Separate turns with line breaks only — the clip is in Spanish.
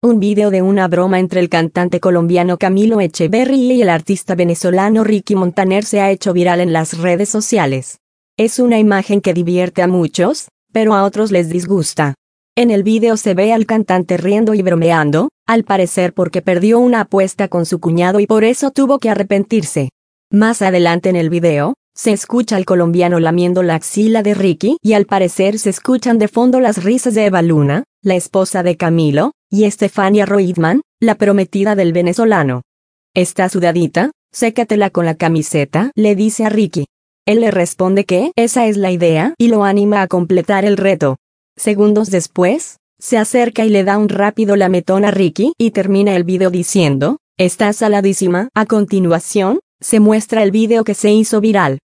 Un video de una broma entre el cantante colombiano Camilo Echeverry y el artista venezolano Ricky Montaner se ha hecho viral en las redes sociales. Es una imagen que divierte a muchos, pero a otros les disgusta. En el video se ve al cantante riendo y bromeando, al parecer porque perdió una apuesta con su cuñado y por eso tuvo que arrepentirse. Más adelante en el video, se escucha al colombiano lamiendo la axila de Ricky y al parecer se escuchan de fondo las risas de Eva Luna, la esposa de Camilo, y Estefania Reutemann, la prometida del venezolano. ¿Está sudadita? Sécatela con la camiseta, le dice a Ricky. Él le responde que esa es la idea y lo anima a completar el reto. Segundos después, se acerca y le da un rápido lametón a Ricky y termina el video diciendo, «Está saladísima». A continuación, se muestra el video que se hizo viral.